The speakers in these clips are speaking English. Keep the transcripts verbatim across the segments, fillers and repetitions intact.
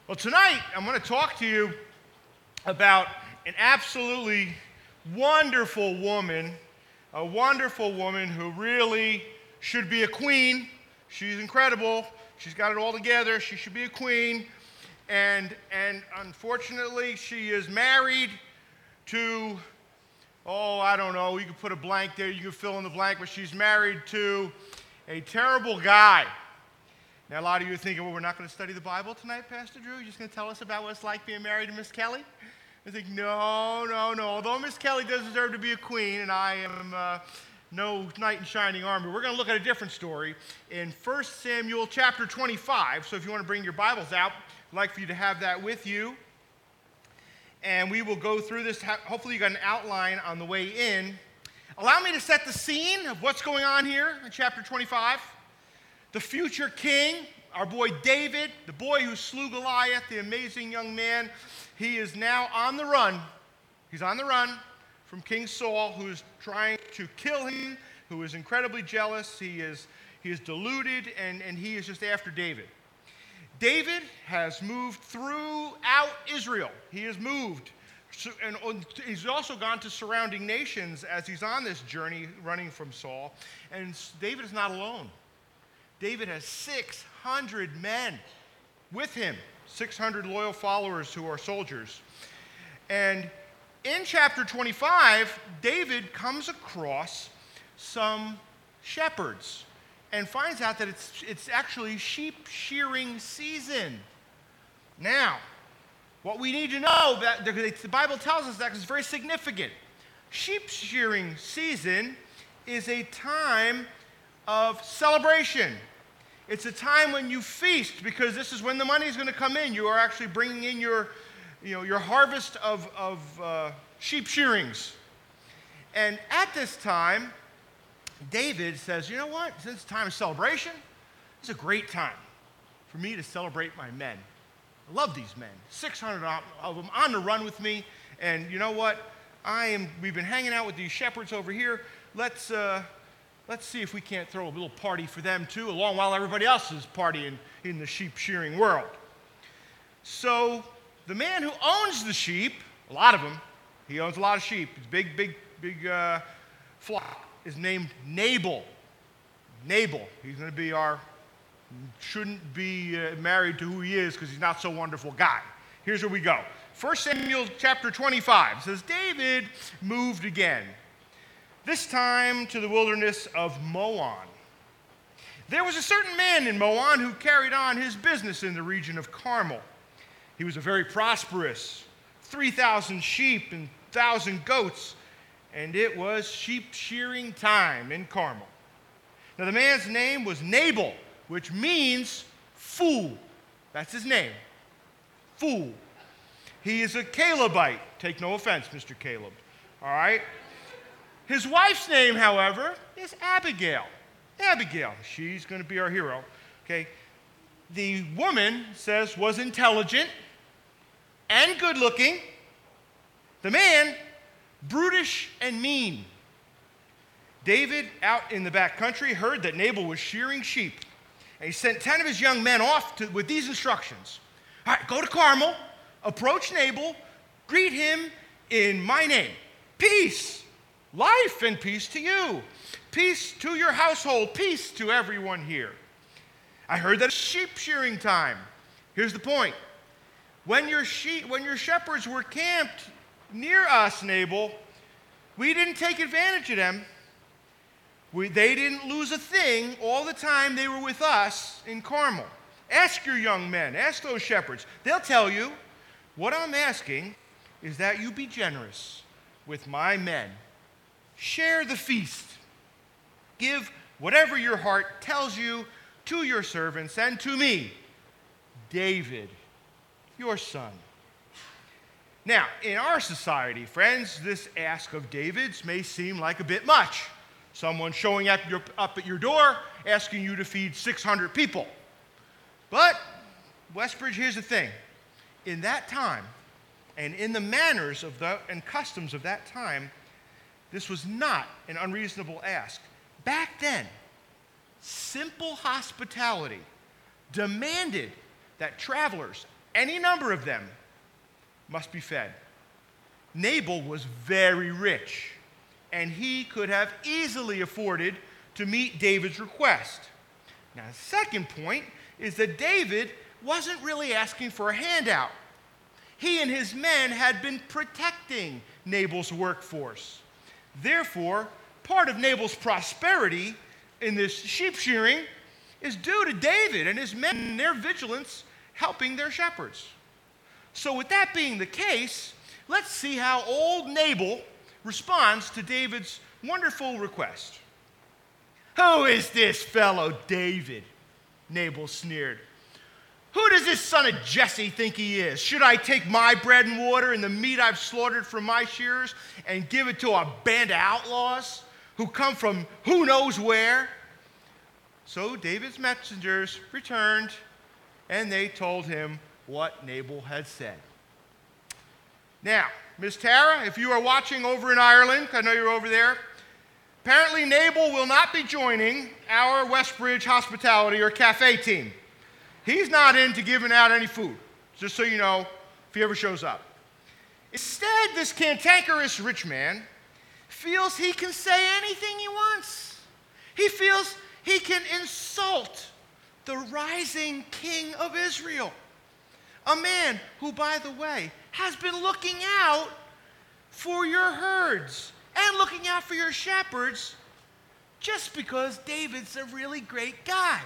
Well, tonight I'm going to talk to you about an absolutely wonderful woman, a wonderful woman who really should be a queen. She's incredible. She's got it all together. She should be a queen. And, and unfortunately, she is married to, oh, I don't know, you could put a blank there, you could fill in the blank, but she's married to a terrible guy. Now, a lot of you are thinking, well, we're not going to study the Bible tonight, Pastor Drew? You're just going to tell us about what it's like being married to Miss Kelly? I think, no, no, no. Although Miss Kelly does deserve to be a queen, and I am uh, no knight in shining armor, we're going to look at a different story in First Samuel chapter twenty-five. So if you want to bring your Bibles out, I'd like for you to have that with you. And we will go through this. Hopefully you got an outline on the way in. Allow me to set the scene of what's going on here in chapter twenty-five. The future king, our boy David, the boy who slew Goliath, the amazing young man, he is now on the run. He's on the run from King Saul, who is trying to kill him, who is incredibly jealous. He is, he is deluded, and, and he is just after David. David has moved throughout Israel. He has moved. And he's also gone to surrounding nations as he's on this journey running from Saul. And David is not alone. David has six hundred men with him, six hundred loyal followers who are soldiers. And in chapter twenty-five, David comes across some shepherds and finds out that it's, it's actually sheep shearing season. Now, what we need to know, that the Bible tells us that it's very significant. Sheep shearing season is a time of celebration. It's a time when you feast, because this is when the money is going to come in. You are actually bringing in your, you know, your harvest of, of uh, sheep shearings. And at this time, David says, you know what? Since it's time of celebration, it's a great time for me to celebrate my men. I love these men. six hundred of them on the run with me. And you know what? I am. We've been hanging out with these shepherds over here. Let's... Uh, Let's see if we can't throw a little party for them too, along while everybody else is partying in the sheep shearing world. So the man who owns the sheep, a lot of them, he owns a lot of sheep, it's big, big, big uh, flock, is named Nabal. Nabal, he's going to be our, shouldn't be uh, married to who he is because he's not so wonderful guy. Here's where we go. First Samuel chapter twenty-five says, David moved again, this time to the wilderness of Maon. There was a certain man in Maon who carried on his business in the region of Carmel. He was a very prosperous, three thousand sheep and one thousand goats, and it was sheep shearing time in Carmel. Now the man's name was Nabal, which means fool. That's his name, fool. He is a Calebite. Take no offense, Mister Caleb, all right? His wife's name, however, is Abigail. Abigail, she's going to be our hero. Okay, the woman says was intelligent and good-looking. The man, brutish and mean. David, out in the back country, heard that Nabal was shearing sheep, and he sent ten of his young men off to, with these instructions. All right, go to Carmel, approach Nabal, greet him in my name. Peace. Life and peace to you. Peace to your household. Peace to everyone here. I heard that it's sheep shearing time. Here's the point. When your sheep, when your shepherds were camped near us, Nabal, we didn't take advantage of them. We, they didn't lose a thing all the time they were with us in Carmel. Ask your young men. Ask those shepherds. They'll tell you. What I'm asking is that you be generous with my men. Share the feast. Give whatever your heart tells you to your servants and to me, David, your son. Now, in our society, friends, this ask of David's may seem like a bit much. Someone showing up, your, up at your door asking you to feed six hundred people. But, Westbridge, here's the thing. In that time, and in the manners of the, and customs of that time, this was not an unreasonable ask. Back then, simple hospitality demanded that travelers any number of them, must be fed. Nabal was very rich, and he could have easily afforded to meet David's request. Now, the second point is that David wasn't really asking for a handout. He and his men had been protecting Nabal's workforce. Therefore, part of Nabal's prosperity in this sheep shearing is due to David and his men and their vigilance helping their shepherds. So with that being the case, let's see how old Nabal responds to David's wonderful request. "Who is this fellow David?" Nabal sneered. "Who does this son of Jesse think he is? Should I take my bread and water and the meat I've slaughtered from my shearers and give it to a band of outlaws who come from who knows where?" So David's messengers returned, and they told him what Nabal had said. Now, Miss Tara, if you are watching over in Ireland, I know you're over there, apparently Nabal will not be joining our Westbridge hospitality or cafe team. He's not into giving out any food, just so you know, if he ever shows up. Instead, this cantankerous rich man feels he can say anything he wants. He feels he can insult the rising king of Israel, a man who, by the way, has been looking out for your herds and looking out for your shepherds just because David's a really great guy.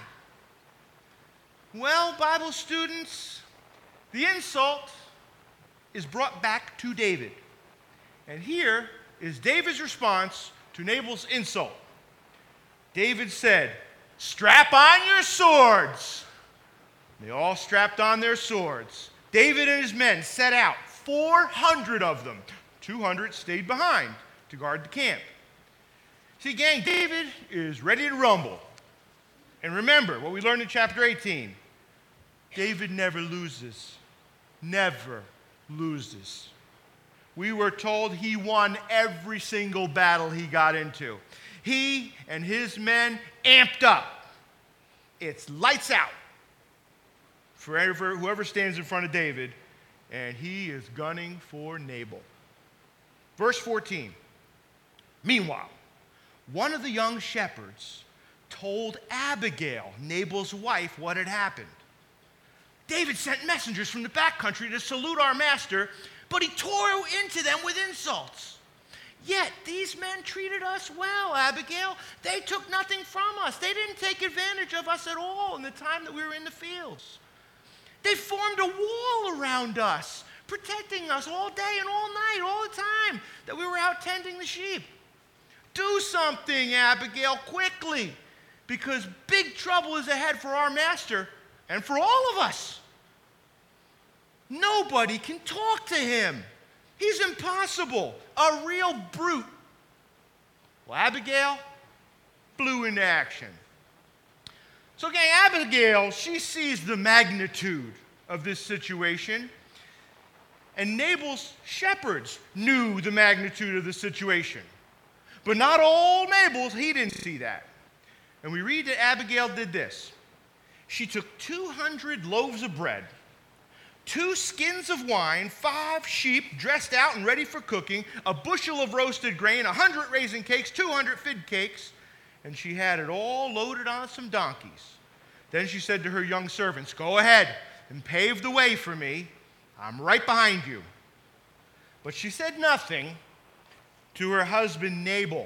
Well, Bible students, the insult is brought back to David. And here is David's response to Nabal's insult. David said, "Strap on your swords." They all strapped on their swords. David and his men set out, four hundred of them. two hundred stayed behind to guard the camp. See, gang, David is ready to rumble. And remember what we learned in chapter eighteen. David never loses. Never loses. We were told he won every single battle he got into. He and his men amped up. It's lights out for whoever stands in front of David, and he is gunning for Nabal. Verse fourteen. Meanwhile, one of the young shepherds told Abigail, Nabal's wife, what had happened. "David sent messengers from the back country to salute our master, but he tore into them with insults. Yet these men treated us well, Abigail. They took nothing from us. They didn't take advantage of us at all in the time that we were in the fields. They formed a wall around us, protecting us all day and all night, all the time that we were out tending the sheep. Do something, Abigail, quickly, because big trouble is ahead for our master and for all of us. Nobody can talk to him. He's impossible, a real brute." Well, Abigail blew into action. So, gang, Abigail, she sees the magnitude of this situation, and Nabal's shepherds knew the magnitude of the situation. But not all Nabal's, he didn't see that. And we read that Abigail did this. She took two hundred loaves of bread, two skins of wine, five sheep dressed out and ready for cooking, a bushel of roasted grain, a hundred raisin cakes, two hundred fig cakes, and she had it all loaded on some donkeys. Then she said to her young servants, "Go ahead and pave the way for me. I'm right behind you." But she said nothing to her husband Nabal.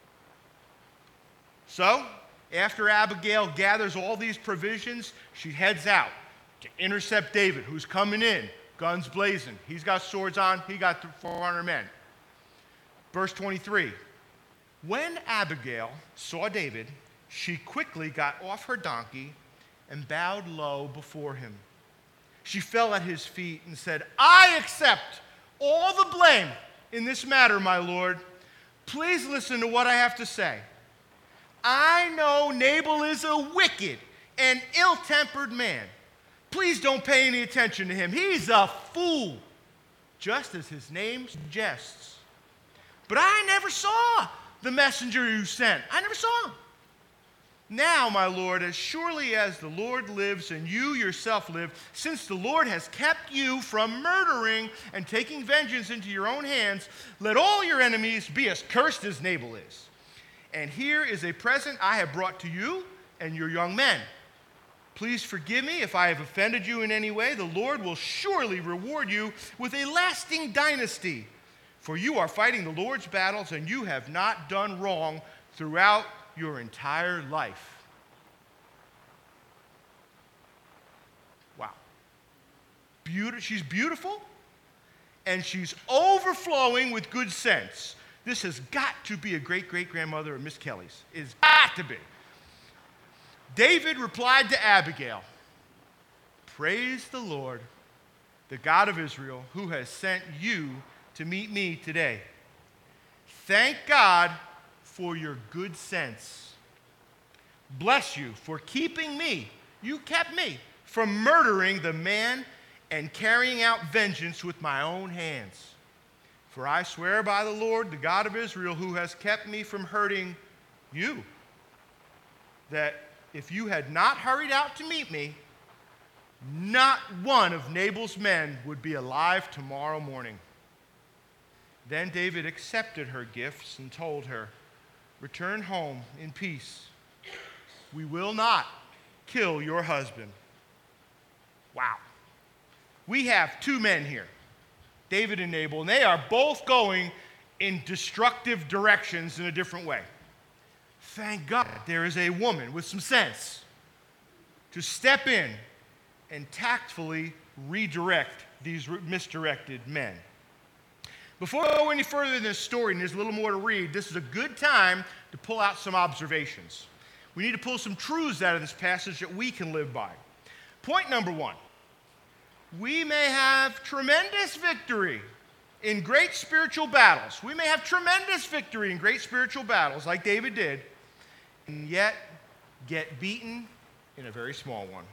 So, after Abigail gathers all these provisions, she heads out to intercept David, who's coming in, guns blazing. He's got swords on, he got four hundred men. Verse twenty-three. When Abigail saw David, she quickly got off her donkey and bowed low before him. She fell at his feet and said, "I accept all the blame in this matter, my lord. Please listen to what I have to say. I know Nabal is a wicked and ill-tempered man. Please don't pay any attention to him. He's a fool, just as his name suggests. But I never saw the messenger you sent. I never saw him. Now, my Lord, as surely as the Lord lives and you yourself live, since the Lord has kept you from murdering and taking vengeance into your own hands, let all your enemies be as cursed as Nabal is. And here is a present I have brought to you and your young men. Please forgive me if I have offended you in any way. The Lord will surely reward you with a lasting dynasty. For you are fighting the Lord's battles, and you have not done wrong throughout your entire life. Wow. Beauti- she's beautiful, and she's overflowing with good sense. This has got to be a great-great-grandmother of Miss Kelly's. It's got to be. David replied to Abigail, "Praise the Lord, the God of Israel, who has sent you to meet me today. Thank God for your good sense. Bless you for keeping me, you kept me, from murdering the man and carrying out vengeance with my own hands. For I swear by the Lord, the God of Israel, who has kept me from hurting you, that if you had not hurried out to meet me, not one of Nabal's men would be alive tomorrow morning." Then David accepted her gifts and told her, "Return home in peace. We will not kill your husband." Wow. We have two men here, David and Nabal, and they are both going in destructive directions in a different way. Thank God there is a woman with some sense to step in and tactfully redirect these misdirected men. Before we go any further in this story, and there's a little more to read, this is a good time to pull out some observations. We need to pull some truths out of this passage that we can live by. Point number one, we may have tremendous victory in great spiritual battles. We may have tremendous victory in great spiritual battles, like David did, and yet get beaten in a very small one.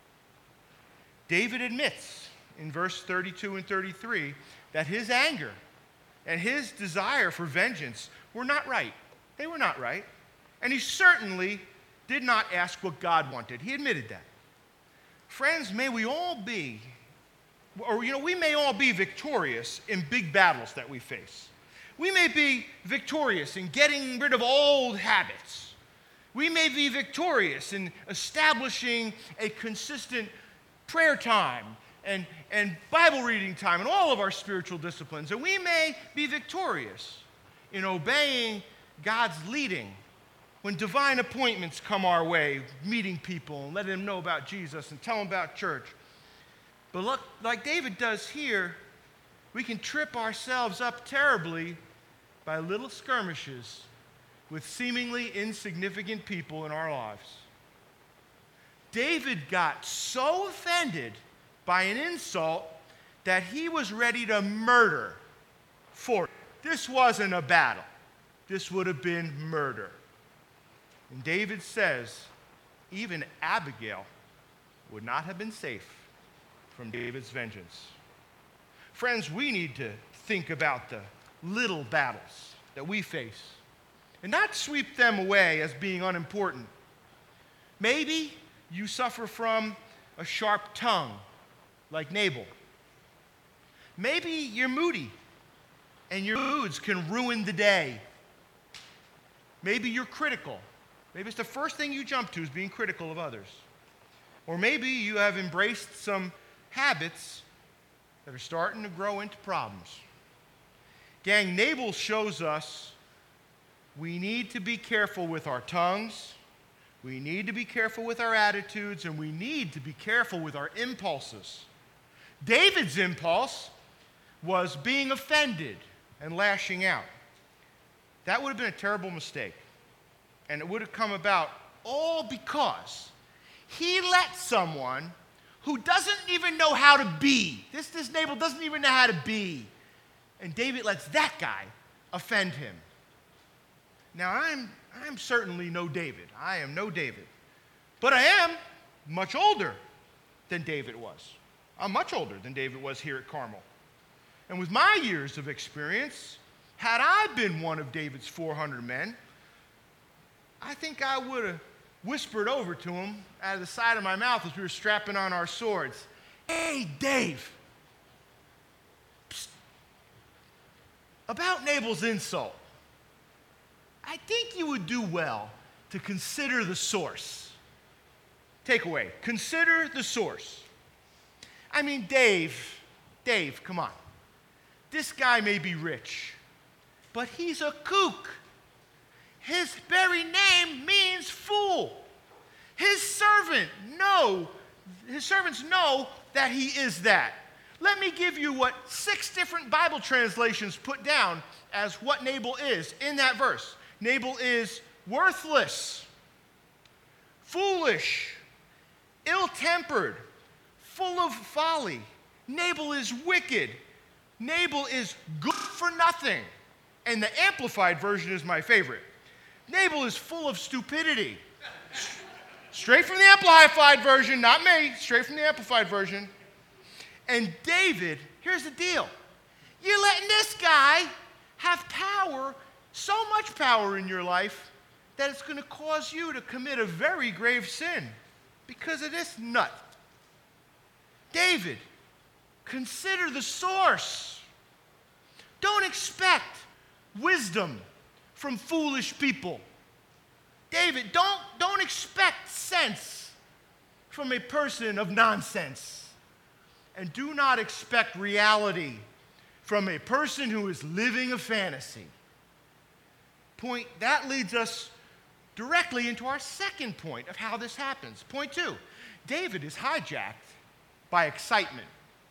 David admits in verse thirty-two and thirty-three that his anger and his desire for vengeance were not right. They were not right. And he certainly did not ask what God wanted. He admitted that. Friends, may we all be, or you know, we may all be victorious in big battles that we face. We may be victorious in getting rid of old habits. We may be victorious in establishing a consistent prayer time and, and Bible reading time and all of our spiritual disciplines. And we may be victorious in obeying God's leading when divine appointments come our way, meeting people and letting them know about Jesus and tell them about church. But look, like David does here, we can trip ourselves up terribly by little skirmishes with seemingly insignificant people in our lives. David got so offended by an insult that he was ready to murder for it. This wasn't a battle. This would have been murder. And David says, even Abigail would not have been safe from David's vengeance. Friends, we need to think about the little battles that we face and not sweep them away as being unimportant. Maybe you suffer from a sharp tongue like Nabal. Maybe you're moody and your moods can ruin the day. Maybe you're critical. Maybe it's the first thing you jump to is being critical of others. Or maybe you have embraced some habits that are starting to grow into problems. Gang, Nabal shows us we need to be careful with our tongues, we need to be careful with our attitudes, and we need to be careful with our impulses. David's impulse was being offended and lashing out. That would have been a terrible mistake. And it would have come about all because he let someone who doesn't even know how to be, this, this Nabal doesn't even know how to be, and David lets that guy offend him. Now, I'm, I'm certainly no David. I am no David. But I am much older than David was. I'm much older than David was here at Carmel. And with my years of experience, had I been one of David's four hundred men, I think I would have whispered over to him out of the side of my mouth as we were strapping on our swords, "Hey, Dave, psst, about Nabal's insult, I think you would do well to consider the source." Takeaway, consider the source. I mean, Dave, Dave, come on. This guy may be rich, but he's a kook. His very name means fool. His servant know, his servants know that he is that. Let me give you what six different Bible translations put down as what Nabal is in that verse. Nabal is worthless, foolish, ill-tempered, full of folly. Nabal is wicked. Nabal is good for nothing. And the Amplified version is my favorite. Nabal is full of stupidity. Straight from the Amplified version, not me, straight from the Amplified version. And David, here's the deal. You're letting this guy have power, so much power in your life, that it's going to cause you to commit a very grave sin because of this nut. David, consider the source. Don't expect wisdom from foolish people. David, don't, don't expect sense from a person of nonsense. And do not expect reality from a person who is living a fantasy. Point, that leads us directly into our second point of how this happens. Point two, David is hijacked by excitement.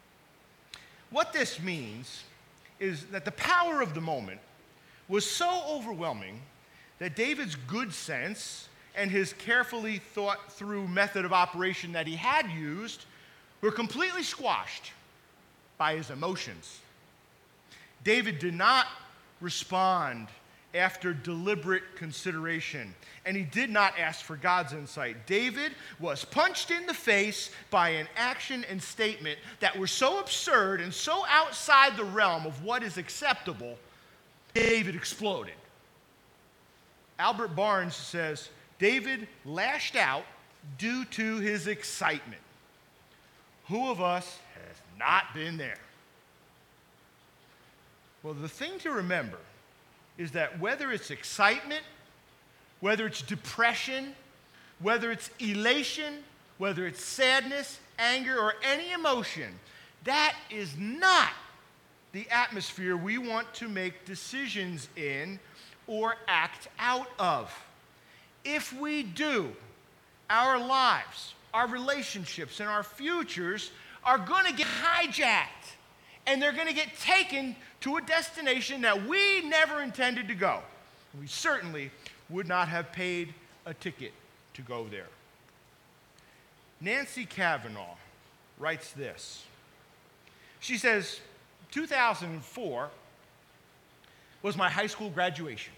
What this means is that the power of the moment was so overwhelming that David's good sense and his carefully thought through method of operation that he had used were completely squashed by his emotions. David did not respond after deliberate consideration, and he did not ask for God's insight. David was punched in the face by an action and statement that were so absurd and so outside the realm of what is acceptable, David exploded. Albert Barnes says, David lashed out due to his excitement. Who of us has not been there? Well, the thing to remember is that whether it's excitement, whether it's depression, whether it's elation, whether it's sadness, anger, or any emotion, that is not the atmosphere we want to make decisions in or act out of. If we do, our lives, our relationships, and our futures are going to get hijacked, and they're going to get taken to a destination that we never intended to go. We certainly would not have paid a ticket to go there. Nancy Kavanaugh writes this. She says, two thousand four was my high school graduation.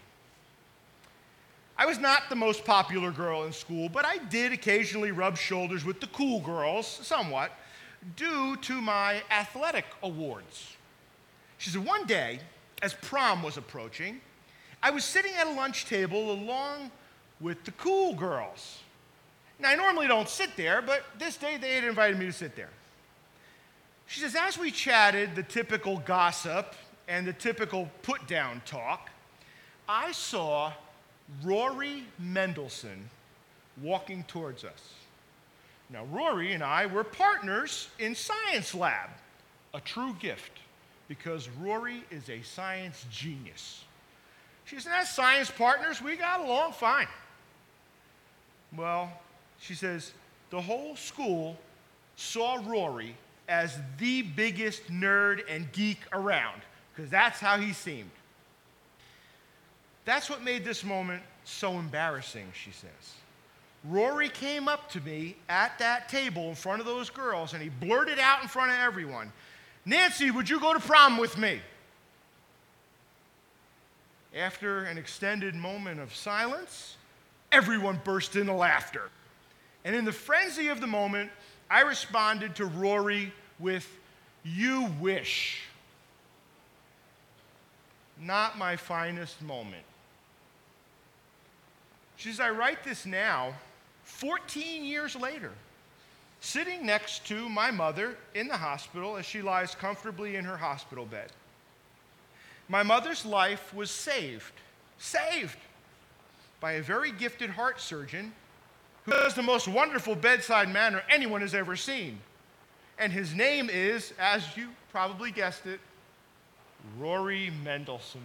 I was not the most popular girl in school, but I did occasionally rub shoulders with the cool girls, somewhat, due to my athletic awards. She said, one day, as prom was approaching, I was sitting at a lunch table along with the cool girls. Now, I normally don't sit there, but this day they had invited me to sit there. She says, as we chatted the typical gossip and the typical put-down talk, I saw Rory Mendelson walking towards us. Now, Rory and I were partners in science lab, a true gift, because Rory is a science genius. She said, as science partners, we got along fine. Well, she says, the whole school saw Rory as the biggest nerd and geek around, because that's how he seemed. That's what made this moment so embarrassing, she says. Rory came up to me at that table in front of those girls, and he blurted out in front of everyone, Nancy, would you go to prom with me? After an extended moment of silence, everyone burst into laughter. And in the frenzy of the moment, I responded to Rory with, you wish. Not my finest moment. She says, I write this now fourteen years later, sitting next to my mother in the hospital as she lies comfortably in her hospital bed. My mother's life was saved, saved by a very gifted heart surgeon who has the most wonderful bedside manner anyone has ever seen. And his name is, as you probably guessed it, Rory Mendelson.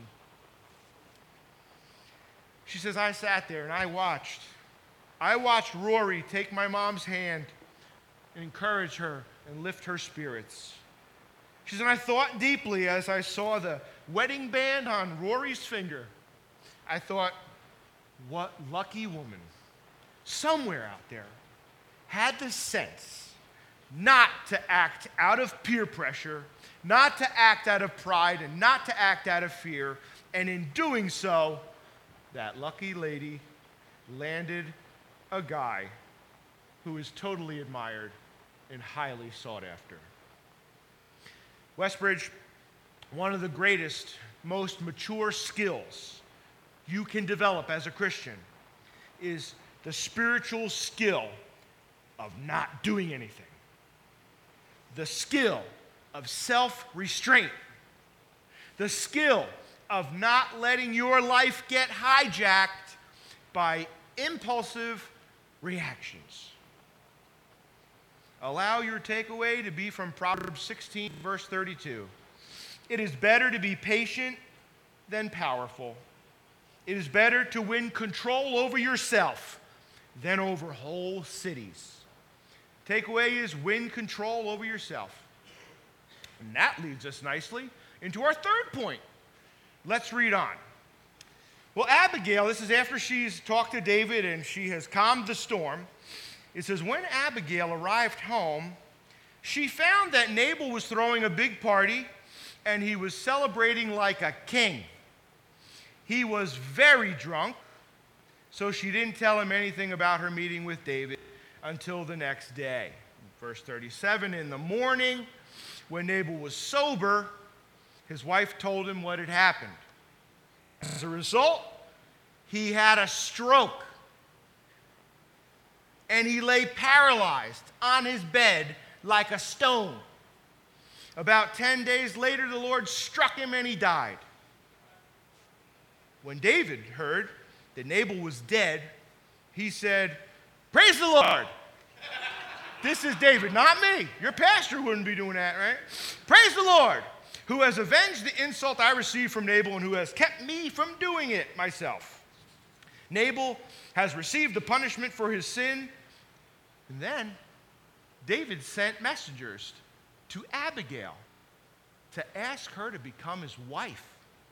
She says, I sat there and I watched. I watched Rory take my mom's hand and encourage her and lift her spirits. She said, I thought deeply as I saw the wedding band on Rory's finger. I thought, what lucky woman somewhere out there had the sense not to act out of peer pressure, not to act out of pride, and not to act out of fear. And in doing so, that lucky lady landed a guy who is totally admired and highly sought after. Westbridge, one of the greatest, most mature skills you can develop as a Christian is the spiritual skill of not doing anything. The skill of self-restraint. The skill of not letting your life get hijacked by impulsive reactions. Allow your takeaway to be from Proverbs sixteen, verse thirty-two. It is better to be patient than powerful. It is better to win control over yourself than over whole cities. Takeaway is win control over yourself. And that leads us nicely into our third point. Let's read on. Well, Abigail, this is after she's talked to David and she has calmed the storm. It says, when Abigail arrived home, she found that Nabal was throwing a big party and he was celebrating like a king. He was very drunk, so she didn't tell him anything about her meeting with David until the next day. Verse thirty-seven, in the morning, when Nabal was sober, his wife told him what had happened. As a result, he had a stroke, and he lay paralyzed on his bed like a stone. About ten days later, the Lord struck him and he died. When David heard that Nabal was dead, he said, praise the Lord. This is David, not me. Your pastor wouldn't be doing that, right? Praise the Lord, who has avenged the insult I received from Nabal and who has kept me from doing it myself. Nabal has received the punishment for his sin. And then David sent messengers to Abigail to ask her to become his wife.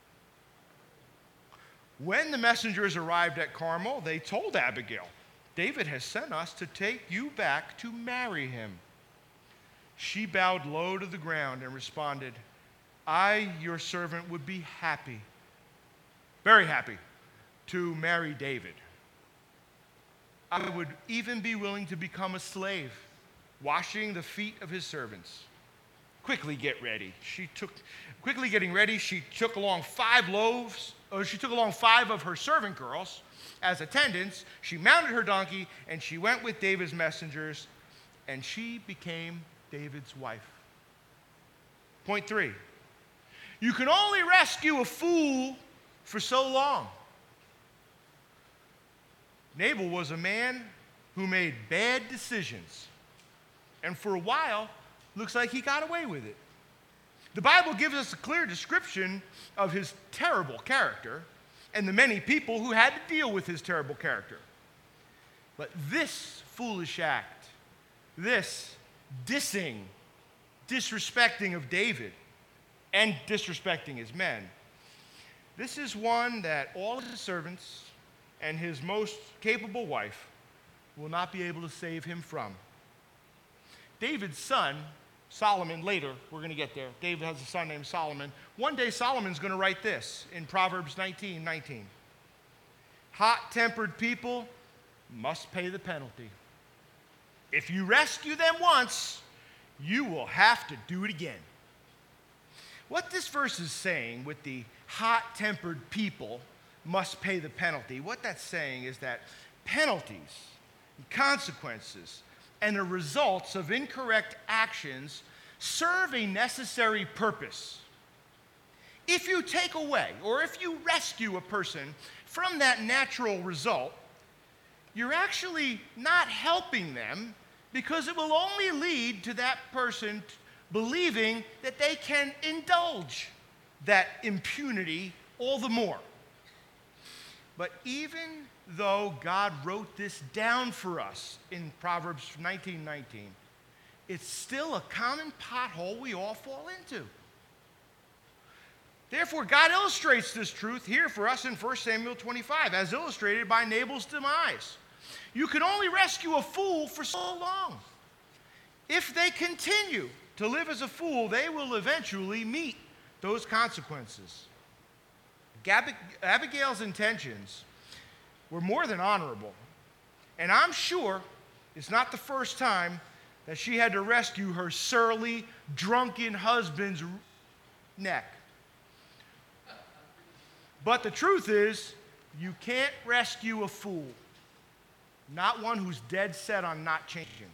When the messengers arrived at Carmel, they told Abigail, David has sent us to take you back to marry him. She bowed low to the ground and responded, I, your servant, would be happy, very happy, to marry David. I would even be willing to become a slave, washing the feet of his servants. Quickly get ready. She took, quickly getting ready, she took along five loaves, or she took along five of her servant girls as attendants. She mounted her donkey, and she went with David's messengers, and she became David's wife. Point three. You can only rescue a fool for so long. Nabal was a man who made bad decisions, and for a while, looks like he got away with it. The Bible gives us a clear description of his terrible character and the many people who had to deal with his terrible character. But this foolish act, this dissing, disrespecting of David and disrespecting his men, this is one that all of his servants and his most capable wife will not be able to save him from. David's son, Solomon, later, we're going to get there. David has a son named Solomon. One day Solomon's going to write this in Proverbs nineteen nineteen. Hot-tempered people must pay the penalty. If you rescue them once, you will have to do it again. What this verse is saying with the hot-tempered people must pay the penalty, what that's saying is that penalties consequences, and the results of incorrect actions serve a necessary purpose. If you take away or if you rescue a person from that natural result, you're actually not helping them, because it will only lead to that person believing that they can indulge that impunity all the more. But even though God wrote this down for us in Proverbs nineteen nineteen, it's still a common pothole we all fall into. Therefore, God illustrates this truth here for us in First Samuel twenty-five, as illustrated by Nabal's demise. You can only rescue a fool for so long. If they continue to live as a fool, they will eventually meet those consequences. Gab- Abigail's intentions were more than honorable, and I'm sure it's not the first time that she had to rescue her surly, drunken husband's neck. But the truth is, you can't rescue a fool, not one who's dead set on not changing.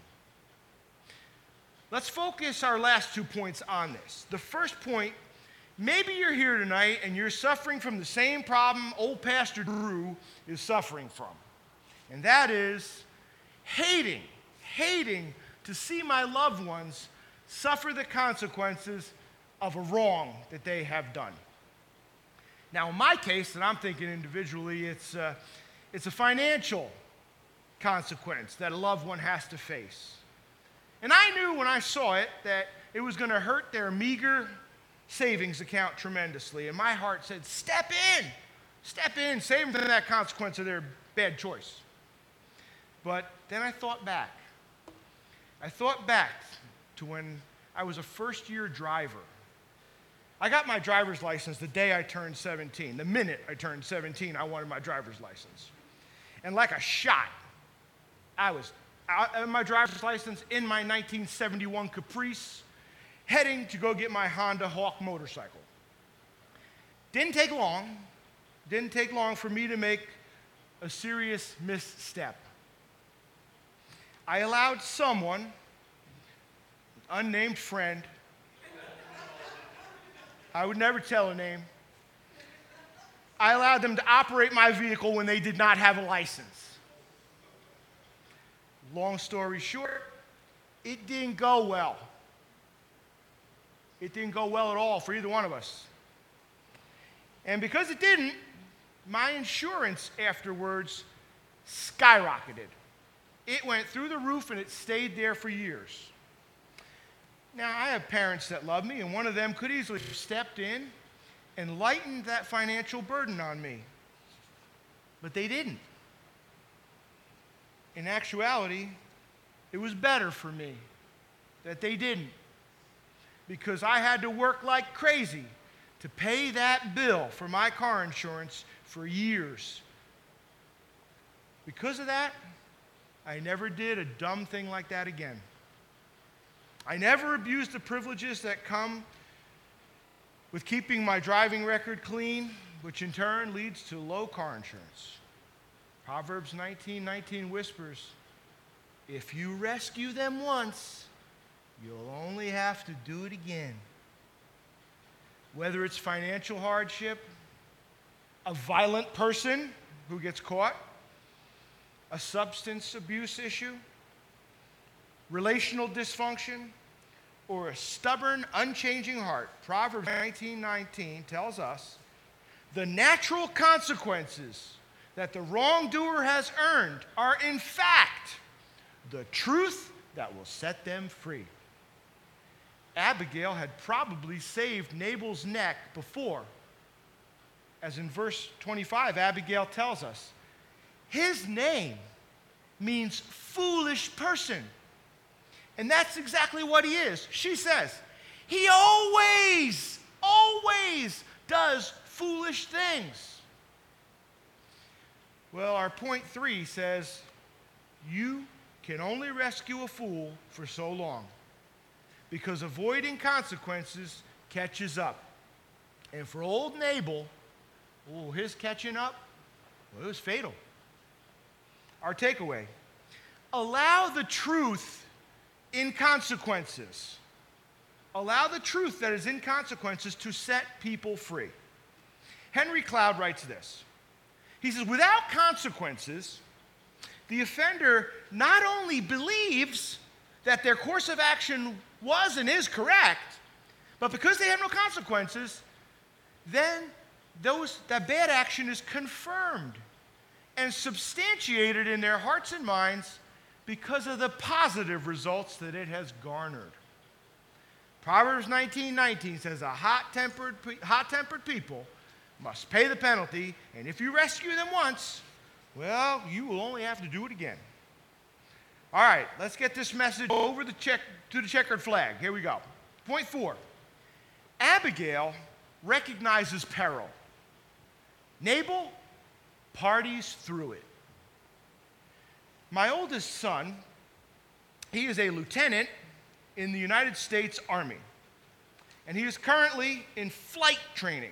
Let's focus our last two points on this. The first point, maybe you're here tonight and you're suffering from the same problem old Pastor Drew is suffering from. And that is hating, hating to see my loved ones suffer the consequences of a wrong that they have done. Now, in my case, and I'm thinking individually, it's a, it's a financial consequence that a loved one has to face. And I knew when I saw it that it was going to hurt their meager savings account tremendously. And my heart said, step in, step in, save them from that consequence of their bad choice. But then I thought back. I thought back to when I was a first-year driver. I got my driver's license the day I turned seventeen. The minute I turned seventeen, I wanted my driver's license. And like a shot, I was out of my driver's license in my nineteen seventy-one Caprice, heading to go get my Honda Hawk motorcycle. Didn't take long, didn't take long for me to make a serious misstep. I allowed someone, an unnamed friend, I would never tell a name, I allowed them to operate my vehicle when they did not have a license. Long story short, it didn't go well. It didn't go well at all for either one of us. And because it didn't, my insurance afterwards skyrocketed. It went through the roof and it stayed there for years. Now, I have parents that love me, and one of them could easily have stepped in and lightened that financial burden on me. But they didn't. In actuality, it was better for me that they didn't, because I had to work like crazy to pay that bill for my car insurance for years. Because of that, I never did a dumb thing like that again. I never abused the privileges that come with keeping my driving record clean, which in turn leads to low car insurance. Proverbs nineteen nineteen whispers, if you rescue them once, you'll only have to do it again. Whether it's financial hardship, a violent person who gets caught, a substance abuse issue, relational dysfunction, or a stubborn, unchanging heart, Proverbs nineteen nineteen tells us the natural consequences that the wrongdoer has earned are in fact the truth that will set them free. Abigail had probably saved Nabal's neck before. As in verse twenty-five, Abigail tells us, his name means foolish person. And that's exactly what he is. She says, he always, always does foolish things. Well, our point three says, you can only rescue a fool for so long, because avoiding consequences catches up. And for old Nabal, oh, his catching up, well, it was fatal. Our takeaway, allow the truth in consequences. Allow the truth that is in consequences to set people free. Henry Cloud writes this. He says, without consequences, the offender not only believes that their course of action was and is correct, but because they have no consequences, then those, that bad action is confirmed and substantiated in their hearts and minds because of the positive results that it has garnered. Proverbs nineteen nineteen says, a hot-tempered, hot-tempered people must pay the penalty, and if you rescue them once, well, you will only have to do it again. All right, let's get this message over the check, to the checkered flag. Here we go. Point four. Abigail recognizes peril. Nabal parties through it. My oldest son, he is a lieutenant in the United States Army, and he is currently in flight training.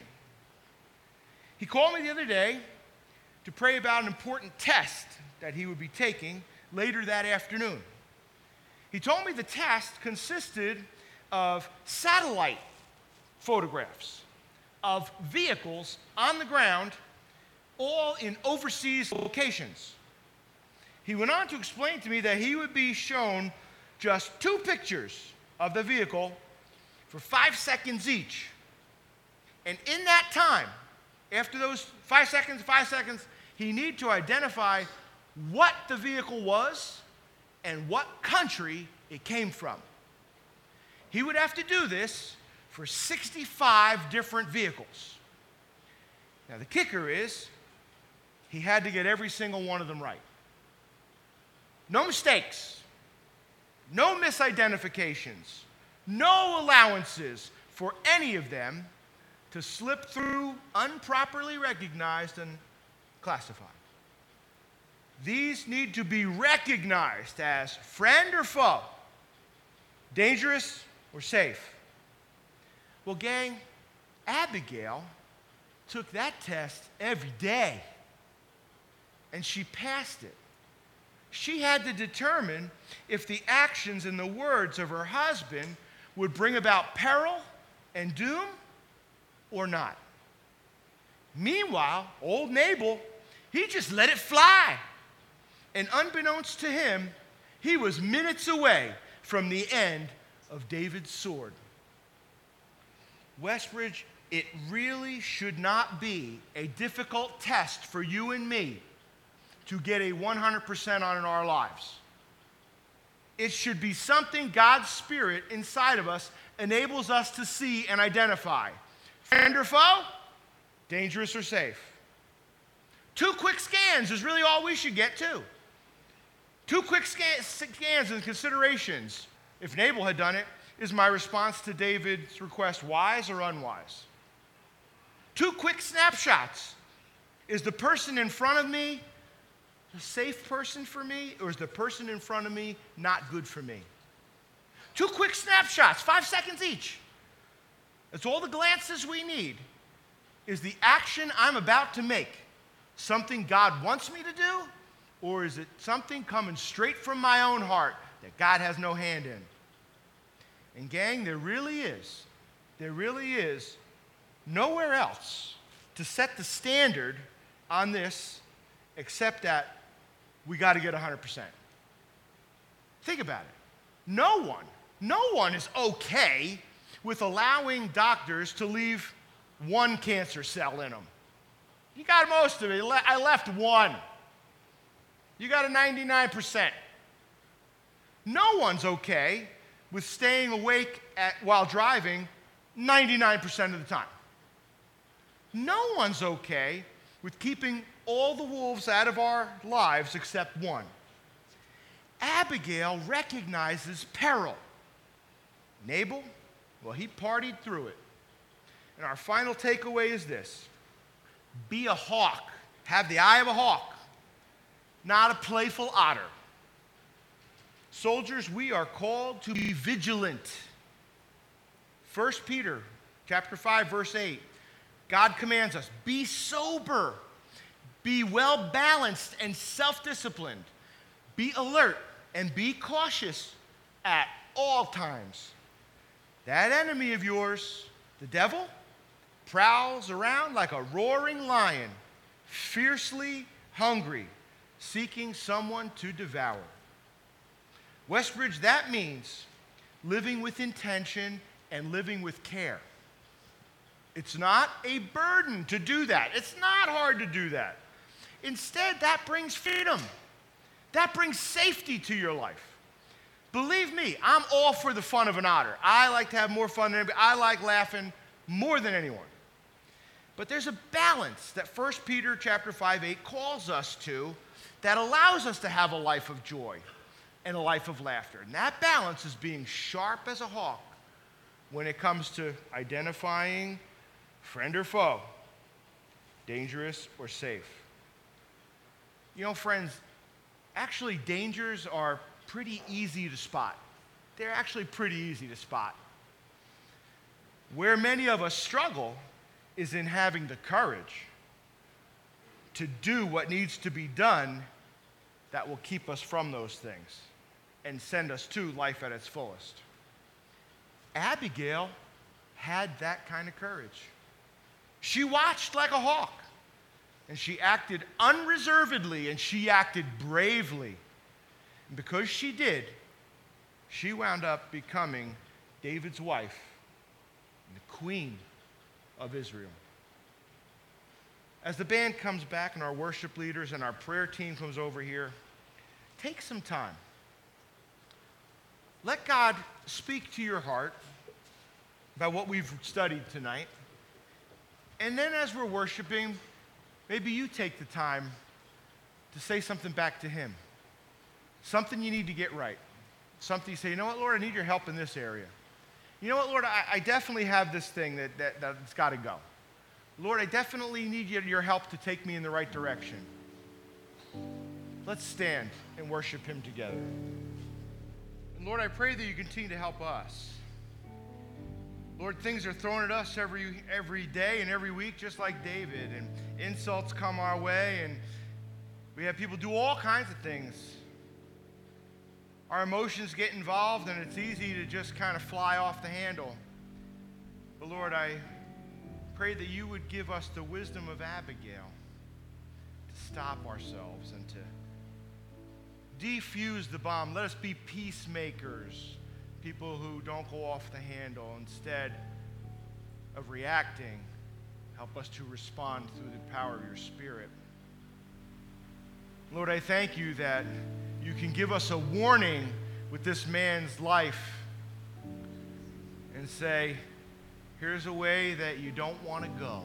He called me the other day to pray about an important test that he would be taking later that afternoon. He told me the test consisted of satellite photographs of vehicles on the ground, all in overseas locations. He went on to explain to me that he would be shown just two pictures of the vehicle for five seconds each. And in that time, after those five seconds, five seconds, he needed to identify what the vehicle was and what country it came from. He would have to do this for sixty-five different vehicles. Now, the kicker is he had to get every single one of them right. No mistakes, no misidentifications, no allowances for any of them to slip through unproperly recognized and classified. These need to be recognized as friend or foe, dangerous or safe. Well, gang, Abigail took that test every day, and she passed it. She had to determine if the actions and the words of her husband would bring about peril and doom or not. Meanwhile, old Nabal, he just let it fly. And unbeknownst to him, he was minutes away from the end of David's sword. Westbridge, it really should not be a difficult test for you and me to get a one hundred percent on in our lives. It should be something God's Spirit inside of us enables us to see and identify. Friend or foe, dangerous or safe. Two quick scans is really all we should get too. Two quick scan- scans and considerations, if Nabal had done it, is my response to David's request wise or unwise? Two quick snapshots. Is the person in front of me a safe person for me, or is the person in front of me not good for me? Two quick snapshots, five seconds each. That's all the glances we need. Is the action I'm about to make something God wants me to do, or is it something coming straight from my own heart that God has no hand in? And gang, there really is, there really is nowhere else to set the standard on this except that we got to get one hundred percent. Think about it. No one, no one is okay with allowing doctors to leave one cancer cell in them. You got most of it. I left one. You got a ninety-nine percent. No one's okay with staying awake at, while driving ninety-nine percent of the time. No one's okay with keeping all the wolves out of our lives except one. Abigail recognizes peril. Nabal, well, he partied through it. And our final takeaway is this: be a hawk. Have the eye of a hawk, not a playful otter. Soldiers, we are called to be vigilant. First Peter chapter five, verse eight. God commands us, be sober, be well balanced and self-disciplined, be alert, and be cautious at all times. That enemy of yours, the devil, prowls around like a roaring lion, fiercely hungry, seeking someone to devour. Westbridge, that means living with intention and living with care. It's not a burden to do that. It's not hard to do that. Instead, that brings freedom. That brings safety to your life. Believe me, I'm all for the fun of an otter. I like to have more fun than anybody. I like laughing more than anyone. But there's a balance that First Peter chapter five, eight calls us to that allows us to have a life of joy and a life of laughter. And that balance is being sharp as a hawk when it comes to identifying friend or foe, dangerous or safe. You know, friends, actually dangers are pretty easy to spot. They're actually pretty easy to spot. Where many of us struggle is in having the courage to do what needs to be done that will keep us from those things and send us to life at its fullest. Abigail had that kind of courage. She watched like a hawk, and she acted unreservedly, and she acted bravely. And because she did, she wound up becoming David's wife and the queen of Israel. As the band comes back and our worship leaders and our prayer team comes over here, take some time. Let God speak to your heart about what we've studied tonight. And then as we're worshiping, maybe you take the time to say something back to him. Something you need to get right. Something you say, you know what, Lord, I need your help in this area. You know what, Lord, I, I definitely have this thing that, that, that's got to go. Lord, I definitely need your, your help to take me in the right direction. Let's stand and worship him together. And Lord, I pray that you continue to help us. Lord, things are thrown at us every, every day and every week, just like David, and insults come our way, and we have people do all kinds of things. Our emotions get involved, and it's easy to just kind of fly off the handle. But Lord, I pray that you would give us the wisdom of Abigail to stop ourselves and to defuse the bomb. Let us be peacemakers, people who don't go off the handle. Instead of reacting, help us to respond through the power of your Spirit. Lord, I thank you that you can give us a warning with this man's life and say, here's a way that you don't want to go.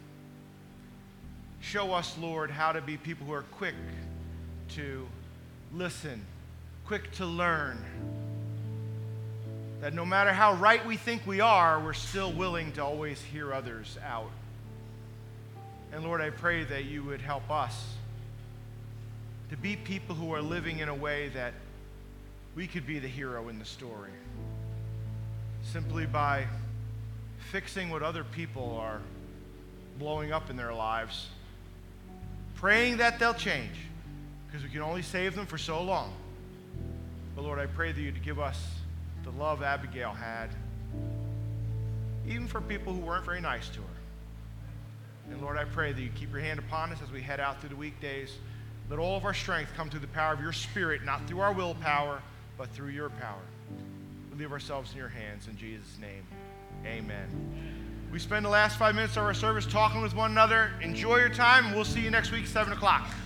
Show us, Lord, how to be people who are quick to listen, quick to learn. That no matter how right we think we are, we're still willing to always hear others out. And Lord, I pray that you would help us to be people who are living in a way that we could be the hero in the story. Simply by fixing what other people are blowing up in their lives, praying that they'll change, because we can only save them for so long. But Lord, I pray that you'd give us the love Abigail had, even for people who weren't very nice to her. And Lord, I pray that you keep your hand upon us as we head out through the weekdays. Let all of our strength come through the power of your Spirit, not through our willpower, but through your power. We leave ourselves in your hands in Jesus' name. Amen. We spend the last five minutes of our service talking with one another. Enjoy your time, and we'll see you next week, seven o'clock.